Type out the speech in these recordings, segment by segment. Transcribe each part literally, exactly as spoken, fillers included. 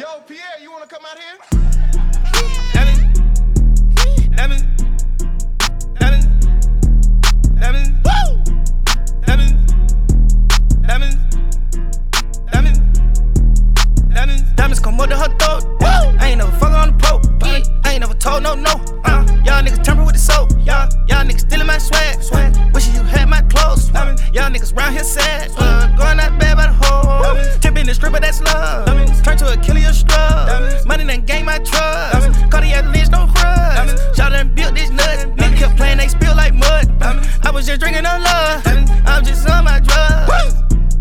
Yo, Pierre, you wanna come out here? Lemon, lemon, lemon, lemon, woo! Lemon, lemon, lemon, lemon. Diamonds come up to her throat. Woo! I ain't never fuck on the pope. I ain't never told no no. Uh, y'all niggas temper with the soap. Y'all, y'all niggas stealing my swag. Swag. Wishing you had my clothes. Uh, y'all niggas round here sad. Uh, going out bad by the hole. Tipping the stripper, that's love. Turn to a killer, you strug. Money done gain my trust. Cardiac lynch, don't crush. Y'all done built this nut. Nigga kept playing, they spill like mud. I was just drinking on love. I'm just on my drugs.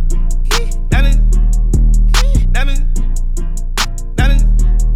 Lemon, lemon, lemon,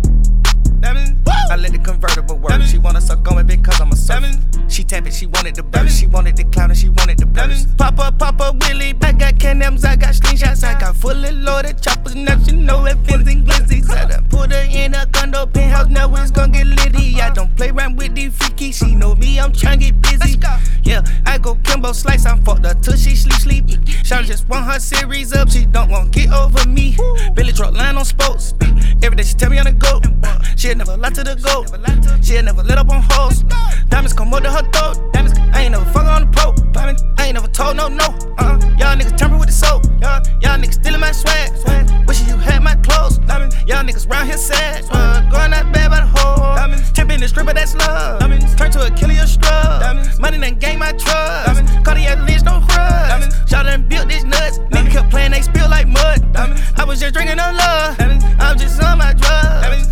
lemon. I let the convertible work. She wanna suck on it because I'm a surfer. She tap it, she wanted the burst. She wanted the clown and she wanted the burst. Pop up, pop up, Willie. I got Can-Ams, I got slingshots. I got fully loaded choppers. Now she know it fins and glizzies. I done put her in a condo penthouse. Now it's gon' get litty. I don't play around with these freaky. She know me, I'm tryna get busy. Yeah, I go Kimbo Slice. I'm fucked up till she sleep, sleep. Shawty just want her series up. She don't want get over me. Billy truck line on spokes. Every day she tell me on the go. She'll never lie to the goat. She'll never let up on hoes. Diamonds come up to her throat. Diamonds, I ain't never fuck on the pope. I ain't never told no no. Uh, y'all niggas temper with the soap. Y'all, y'all niggas stealing my swag. Wishing you had my clothes. Y'all niggas round here sad. Uh, going out bad by the hole. Tipping the stripper, that's love. Turn to a killer, you strug. Money done gain my trust. Cardiac lynch, don't crush. Y'all done built this nuts. Nigga kept playing, they spill like mud. I was just drinking on love. I'm just on my drugs.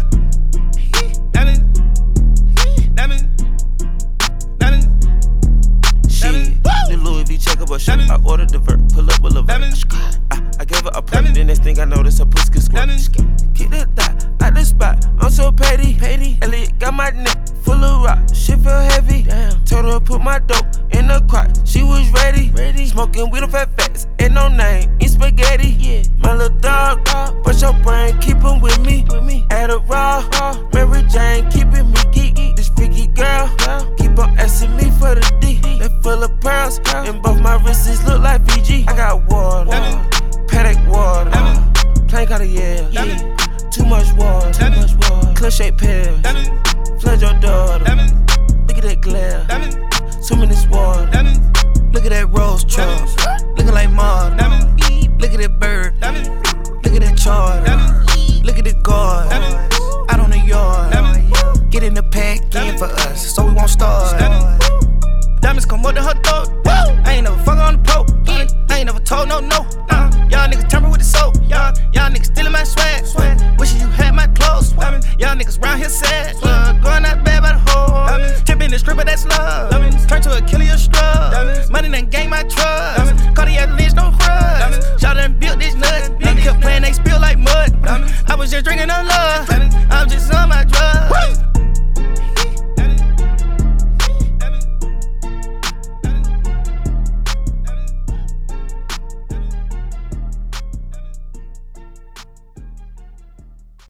Lemon, lemon, lemon, Shit, the Louis V checkable shirt. I ordered the vert, pull up with a vert. I, I gave her a perk, then next thing I noticed her pussy squirt. Get that dot out the spot, I'm so petty. petty. Elliot got my neck full of rock, shit feel heavy. Damn. Told her to put my dope in the crotch, she was ready. ready. Smoking with a fat fats, ain't no name, eat spaghetti. Yeah. My little dog, dog, but your brain keep him with me. With me. Add a raw, raw, Mary Jane keeping me geek. This freaky girl, girl, keep on asking me for the D. They full of pearls, girl, and both my wrists look like V G. I got water, Paddock water, plain Cartier, yeah. Too much water, too much water. Clutch shaped pills, flood your daughter. Look at that glare, swim in this water. Look at that rose truck, looking like Martin. Look at that bird, look at that charter. Look at the guard, out on the yard. Get in the pack in for us, so we won't start. Diamonds come up to her throat. I ain't never fuck on the pope. I ain't never told no no. Uh, y'all niggas temper with the soap. Y'all, y'all niggas stealing my swag. Wishing you had my clothes. Y'all niggas round here sad. Uh, going out bad by the hole. Tipping the stripper, that's love. Turn to a killer, you strug. Money done gain my trust. Cardiac lynch, don't crush. Y'all done built this nut. Nigga kept playing, they spill like mud. I was just drinking on love. I'm just on my drugs.